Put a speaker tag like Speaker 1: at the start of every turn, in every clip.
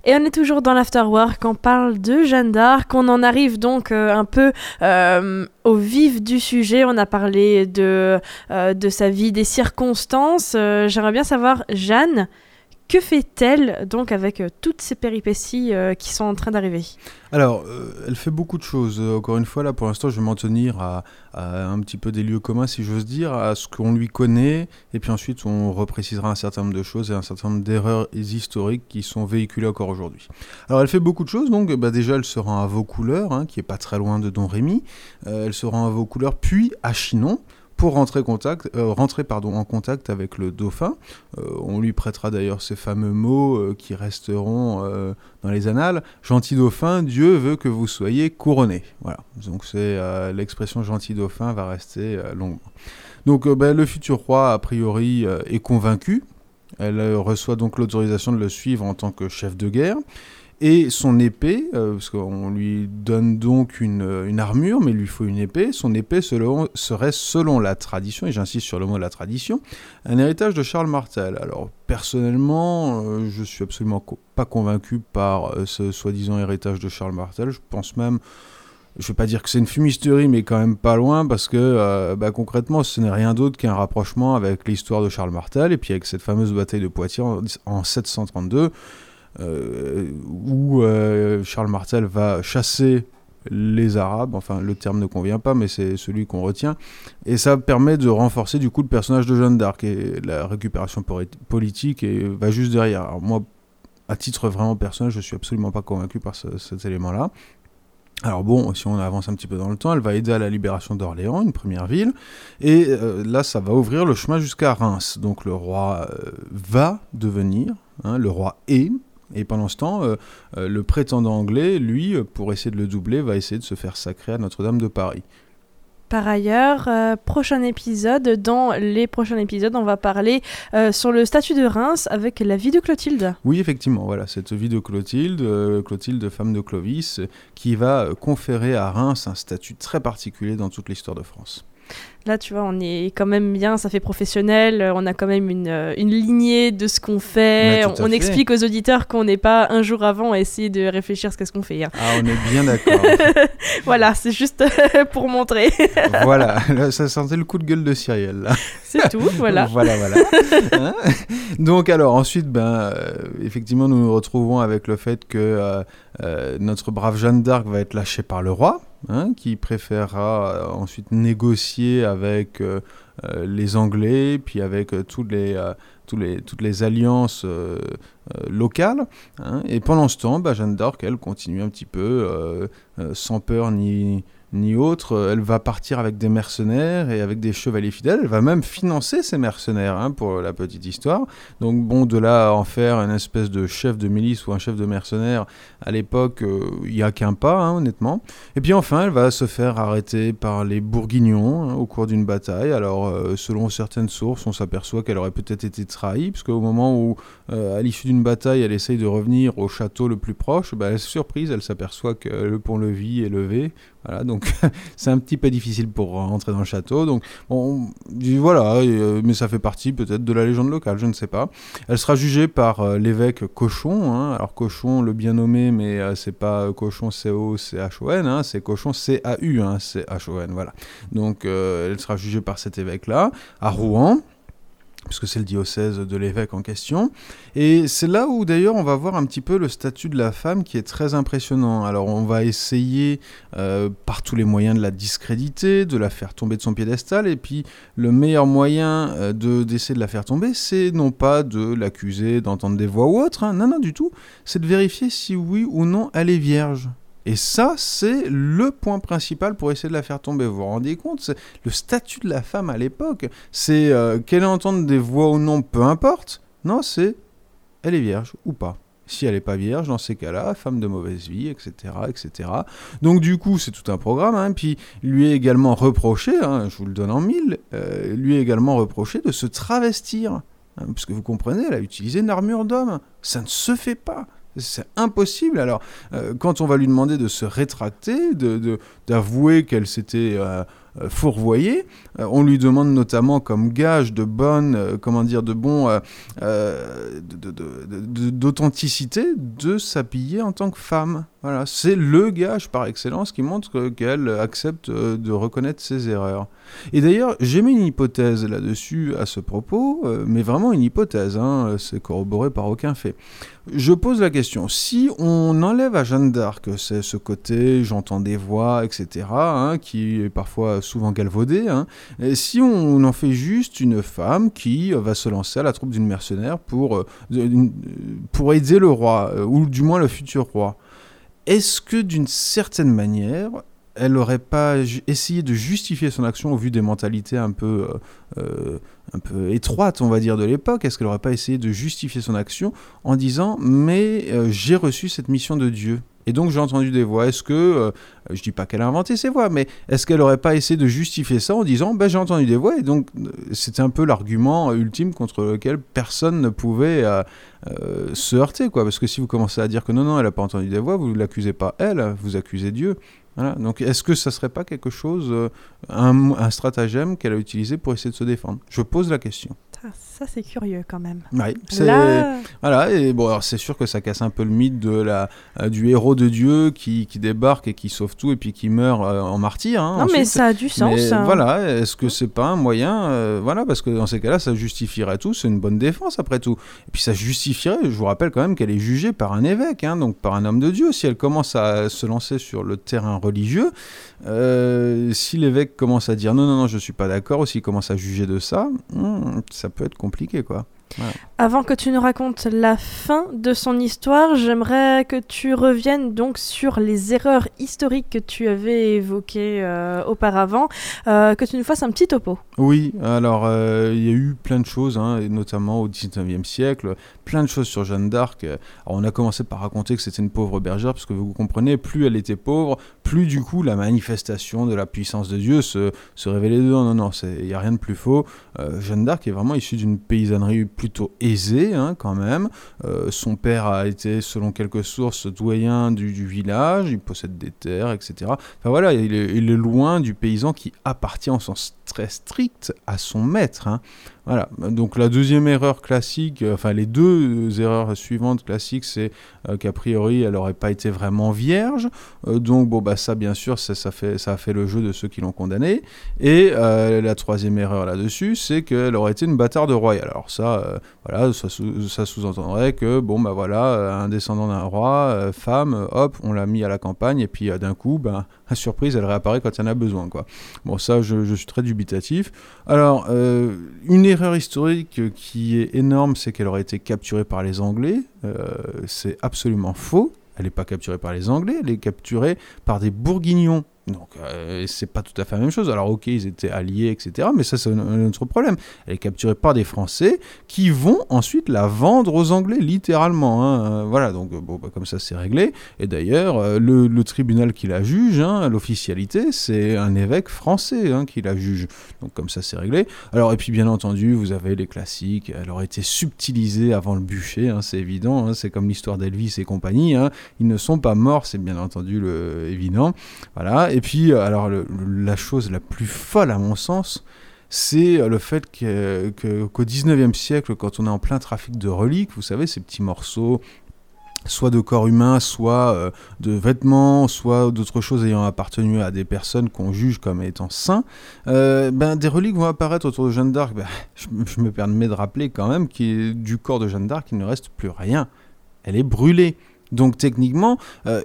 Speaker 1: Et on est toujours dans l'Afterwork, on parle de Jeanne d'Arc, on en arrive donc un peu au vif du sujet, on a parlé de sa vie, des circonstances. J'aimerais bien savoir, Jeanne, que fait-elle donc avec toutes ces péripéties qui sont en train d'arriver ?
Speaker 2: Alors, elle fait beaucoup de choses. Encore une fois, là, pour l'instant, je vais m'en tenir à un petit peu des lieux communs, si j'ose dire, à ce qu'on lui connaît, et puis ensuite, on reprécisera un certain nombre de choses et un certain nombre d'erreurs historiques qui sont véhiculées encore aujourd'hui. Alors, elle fait beaucoup de choses, donc déjà, elle se rend à Vaucouleurs, qui est pas très loin de Domrémy. Elle se rend à Vaucouleurs, puis à Chinon, pour rentrer en contact avec le dauphin. On lui prêtera d'ailleurs ces fameux mots qui resteront dans les annales. « Gentil dauphin, Dieu veut que vous soyez couronné ». Voilà, donc l'expression « gentil dauphin » va rester longuement. Donc le futur roi, a priori, est convaincu. Elle reçoit donc l'autorisation de le suivre en tant que chef de guerre. Et son épée, parce qu'on lui donne donc une armure, mais il lui faut une épée, son épée serait selon la tradition, et j'insiste sur le mot la tradition, un héritage de Charles Martel. Alors personnellement, je suis absolument pas convaincu par ce soi-disant héritage de Charles Martel. Je pense même, je ne vais pas dire que c'est une fumisterie, mais quand même pas loin, parce que concrètement, ce n'est rien d'autre qu'un rapprochement avec l'histoire de Charles Martel, et puis avec cette fameuse bataille de Poitiers en 732, où Charles Martel va chasser les Arabes, enfin le terme ne convient pas, mais c'est celui qu'on retient, et ça permet de renforcer du coup le personnage de Jeanne d'Arc, et la récupération politique va juste derrière. Alors moi, à titre vraiment personnel, je suis absolument pas convaincu par cet élément-là. Alors bon, si on avance un petit peu dans le temps, elle va aider à la libération d'Orléans, une première ville, et là ça va ouvrir le chemin jusqu'à Reims. Donc le roi va devenir, le roi est. Et pendant ce temps, le prétendant anglais, lui, pour essayer de le doubler, va essayer de se faire sacrer à Notre-Dame de Paris.
Speaker 1: Par ailleurs, dans les prochains épisodes, on va parler sur le statut de Reims avec la vie de Clotilde.
Speaker 2: Oui, effectivement, voilà, cette vie de Clotilde, femme de Clovis, qui va conférer à Reims un statut très particulier dans toute l'histoire de France.
Speaker 1: Là, tu vois, on est quand même bien, ça fait professionnel, on a quand même une lignée de ce qu'on fait, on explique aux auditeurs qu'on n'est pas un jour avant à essayer de réfléchir à ce qu'on fait.
Speaker 2: Ah, on est bien d'accord.
Speaker 1: Voilà, c'est juste pour montrer.
Speaker 2: Voilà, là, ça sentait le coup de gueule de Cyrielle, là.
Speaker 1: C'est tout, voilà.
Speaker 2: Voilà. Donc alors, ensuite, effectivement, nous nous retrouvons avec le fait que notre brave Jeanne d'Arc va être lâchée par le roi, qui préférera ensuite négocier avec les Anglais, puis avec toutes les alliances locales. Et pendant ce temps, Jeanne d'Arc, elle continue un petit peu, sans peur ni autre. Elle va partir avec des mercenaires et avec des chevaliers fidèles. Elle va même financer ces mercenaires, pour la petite histoire. Donc bon, de là à en faire une espèce de chef de milice ou un chef de mercenaires, à l'époque, il n'y a qu'un pas, honnêtement. Et puis enfin, elle va se faire arrêter par les Bourguignons au cours d'une bataille. Alors, selon certaines sources, on s'aperçoit qu'elle aurait peut-être été trahie, parce qu'au moment où, à l'issue d'une bataille, elle essaye de revenir au château le plus proche, elle est surprise, elle s'aperçoit que le pont-levis est levé. Voilà, donc c'est un petit peu difficile pour rentrer dans le château. Donc, bon, voilà, mais ça fait partie peut-être de la légende locale, je ne sais pas. Elle sera jugée par l'évêque Cochon. Alors Cochon, le bien nommé, mais c'est pas Cochon C-O-C-H-O-N, c'est Cochon C-A-U, C-H-O-N, voilà. Donc elle sera jugée par cet évêque-là, à Rouen, puisque c'est le diocèse de l'évêque en question. Et c'est là où, d'ailleurs, on va voir un petit peu le statut de la femme qui est très impressionnant. Alors, on va essayer, par tous les moyens, de la discréditer, de la faire tomber de son piédestal, et puis le meilleur moyen d'essayer de la faire tomber, c'est non pas de l'accuser d'entendre des voix ou autre, non, du tout, c'est de vérifier si oui ou non elle est vierge. Et ça, c'est le point principal pour essayer de la faire tomber. Vous vous rendez compte, c'est le statut de la femme à l'époque, c'est qu'elle entende des voix ou non, peu importe. Non, c'est elle est vierge ou pas. Si elle n'est pas vierge, dans ces cas-là, femme de mauvaise vie, etc., etc. Donc du coup, c'est tout un programme. Puis lui est également reproché, je vous le donne en mille, lui est également reproché de se travestir. Parce que vous comprenez, elle a utilisé une armure d'homme. Ça ne se fait pas. C'est impossible. Alors, quand on va lui demander de se rétracter, d'avouer qu'elle s'était fourvoyée. On lui demande notamment comme gage de d'authenticité de s'habiller en tant que femme. Voilà, c'est le gage par excellence qui montre qu'elle accepte de reconnaître ses erreurs. Et d'ailleurs, j'ai mis une hypothèse là-dessus à ce propos, mais vraiment une hypothèse, c'est corroboré par aucun fait. Je pose la question, si on enlève à Jeanne d'Arc c'est ce côté j'entends des voix, etc., qui est parfois souvent galvaudé, et si on en fait juste une femme qui va se lancer à la troupe d'une mercenaire pour aider le roi, ou du moins le futur roi, est-ce que d'une certaine manière, elle n'aurait pas essayé de justifier son action au vu des mentalités un peu étroites, on va dire, de l'époque? Est-ce qu'elle n'aurait pas essayé de justifier son action en disant « mais j'ai reçu cette mission de Dieu ». Et donc j'ai entendu des voix. Est-ce que, je dis pas qu'elle a inventé ces voix, mais est-ce qu'elle n'aurait pas essayé de justifier ça en disant j'ai entendu des voix, et donc c'était un peu l'argument ultime contre lequel personne ne pouvait se heurter, quoi. Parce que si vous commencez à dire que non, elle n'a pas entendu des voix, vous ne l'accusez pas elle, vous accusez Dieu. Voilà. Donc est-ce que ça serait pas quelque chose, un stratagème qu'elle a utilisé pour essayer de se défendre? Je pose la question.
Speaker 1: Ça c'est curieux quand même.
Speaker 2: Oui, voilà, et bon, alors c'est sûr que ça casse un peu le mythe du héros de Dieu qui débarque et qui sauve tout et puis qui meurt en martyr.
Speaker 1: Non,
Speaker 2: ensuite.
Speaker 1: mais ça a du sens.
Speaker 2: Mais, voilà, est-ce que c'est pas un moyen, voilà, parce que dans ces cas-là, ça justifierait tout, c'est une bonne défense après tout. Et puis ça justifierait, je vous rappelle quand même qu'elle est jugée par un évêque, donc par un homme de Dieu. Si elle commence à se lancer sur le terrain religieux, si l'évêque commence à dire non, je suis pas d'accord, ou s'il commence à juger de ça, ça peut être compliqué, quoi. Voilà.
Speaker 1: Avant que tu nous racontes la fin de son histoire, j'aimerais que tu reviennes donc sur les erreurs historiques que tu avais évoquées auparavant, que tu nous fasses un petit topo.
Speaker 2: Oui, alors il y a eu plein de choses, et notamment au XIXe siècle, plein de choses sur Jeanne d'Arc. Alors, on a commencé par raconter que c'était une pauvre bergère, parce que vous comprenez, plus elle était pauvre, plus du coup la manifestation de la puissance de Dieu se révélait dedans. Non, il n'y a rien de plus faux. Jeanne d'Arc est vraiment issue d'une paysannerie plutôt aisée, quand même. Son père a été, selon quelques sources, doyen du village, il possède des terres, etc. Enfin voilà, il est loin du paysan qui appartient en sens très strict à son maître. Voilà, donc la deuxième erreur classique, les deux erreurs suivantes classiques, c'est qu'a priori elle n'aurait pas été vraiment vierge, donc ça bien sûr ça a fait le jeu de ceux qui l'ont condamnée, et la troisième erreur là-dessus, c'est qu'elle aurait été une bâtarde royale. Alors ça, ça sous-entendrait que un descendant d'un roi, femme, hop, on l'a mis à la campagne, et puis d'un coup, à surprise, elle réapparaît quand il y en a besoin, quoi. Bon, ça, je suis très dubitatif. Alors, une erreur historique qui est énorme, c'est qu'elle aurait été capturée par les Anglais. C'est absolument faux. Elle n'est pas capturée par les Anglais, elle est capturée par des Bourguignons. Donc, c'est pas tout à fait la même chose. Alors, ok, ils étaient alliés, etc. Mais ça, c'est un autre problème. Elle est capturée par des Français qui vont ensuite la vendre aux Anglais, littéralement. Voilà, donc, comme ça, c'est réglé. Et d'ailleurs, le tribunal qui la juge, l'officialité, c'est un évêque français qui la juge. Donc, comme ça, c'est réglé. Alors, et puis, bien entendu, vous avez les classiques. Elle aurait été subtilisée avant le bûcher, c'est évident. C'est comme l'histoire d'Elvis et compagnie. Ils ne sont pas morts, c'est bien entendu évident. Voilà. Et puis, alors, la chose la plus folle, à mon sens, c'est le fait qu'au 19e siècle, quand on est en plein trafic de reliques, vous savez, ces petits morceaux, soit de corps humain, soit de vêtements, soit d'autres choses ayant appartenu à des personnes qu'on juge comme étant saints, des reliques vont apparaître autour de Jeanne d'Arc. Je me permets de rappeler quand même que du corps de Jeanne d'Arc, il ne reste plus rien. Elle est brûlée. Donc techniquement...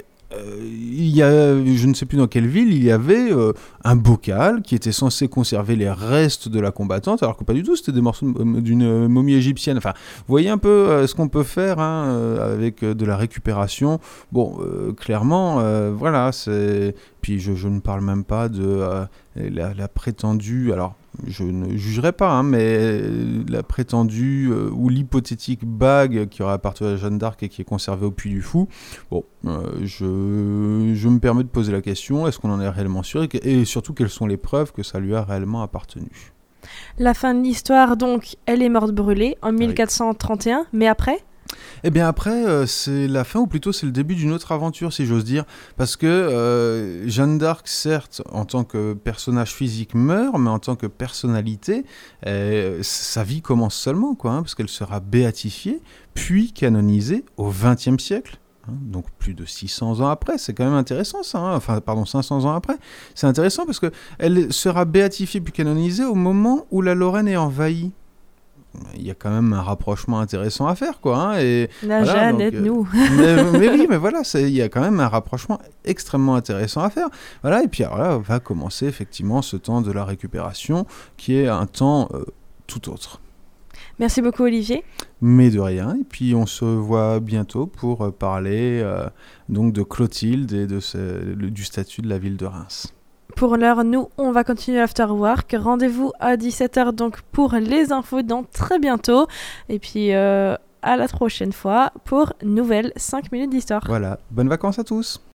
Speaker 2: il y a, je ne sais plus dans quelle ville, il y avait un bocal qui était censé conserver les restes de la combattante, alors que pas du tout, c'était des morceaux d'une momie égyptienne. Enfin, vous voyez un peu ce qu'on peut faire avec de la récupération. Bon, clairement, voilà, c'est... Puis je ne parle même pas de la prétendue... Alors, je ne jugerai pas, mais la prétendue ou l'hypothétique bague qui aurait appartenu à Jeanne d'Arc et qui est conservée au Puy du Fou, bon, je me permets de poser la question, est-ce qu'on en est réellement sûr, et surtout quelles sont les preuves que ça lui a réellement appartenu?
Speaker 1: La fin de l'histoire, donc, elle est morte brûlée en 1431, mais après ?
Speaker 2: Eh bien après, c'est la fin, ou plutôt c'est le début d'une autre aventure, si j'ose dire. Parce que Jeanne d'Arc, certes, en tant que personnage physique, meurt, mais en tant que personnalité, sa vie commence seulement, quoi, parce qu'elle sera béatifiée, puis canonisée au XXe siècle. Donc plus de 600 ans après, c'est quand même intéressant ça, enfin pardon, 500 ans après. C'est intéressant parce qu'elle sera béatifiée puis canonisée au moment où la Lorraine est envahie. Il y a quand même un rapprochement intéressant à faire, quoi. Et
Speaker 1: La
Speaker 2: voilà,
Speaker 1: Jeanne,
Speaker 2: donc,
Speaker 1: aide-nous.
Speaker 2: mais oui, mais voilà, il y a quand même un rapprochement extrêmement intéressant à faire. Voilà, et puis alors là, va commencer effectivement ce temps de la récupération, qui est un temps tout autre.
Speaker 1: Merci beaucoup, Olivier.
Speaker 2: Mais de rien, et puis on se voit bientôt pour parler donc de Clotilde et du statut de la ville de Reims.
Speaker 1: Pour l'heure, nous, on va continuer l'Afterwork. Rendez-vous à 17h donc pour les infos dans très bientôt. Et puis à la prochaine fois pour nouvelles 5 minutes d'histoire.
Speaker 2: Voilà, bonnes vacances à tous.